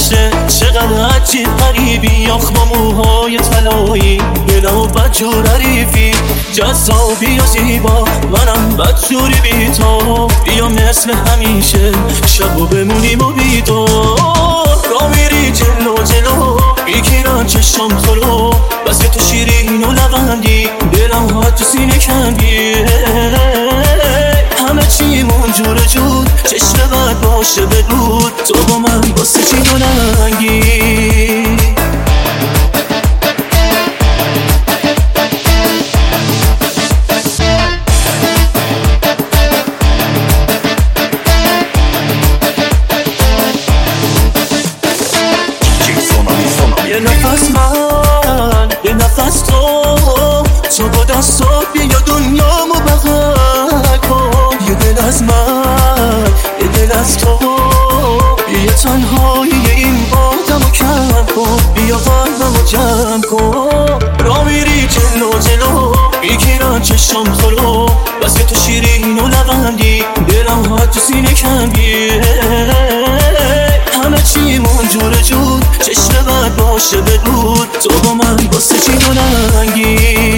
گذشته چقدر عجیب غریبی، آخ با موهای طلایی بلا بدجور حریفی، جذابی و زیبا منم بدجوری بی تو، بیا مثل همیشه شب و بمونیم و بی تو. را میری جلو جلو میگیرن چشم تو رو، بس که تو شیرین و لبندی دلم ها تو سینه کندی، همه چیمون جور جور چشم بد باشه بدود، تو با من واسه چی دلنگی. یه نفس من یه نفس تو با دستات بیا دنیامو بغل کن، یه دل از من یه دل از تو، یه تنهایی این بادمو کم کن، بیا قلبمو جمع کن. را میری جلو جلو میگیرن چشم تو رو، بس که تو شیرین و لبندی دلم ها تو سینه کندی، همه چیمون جور جور چشم بد باشه بدود، تو با من واسه چی دلنگی.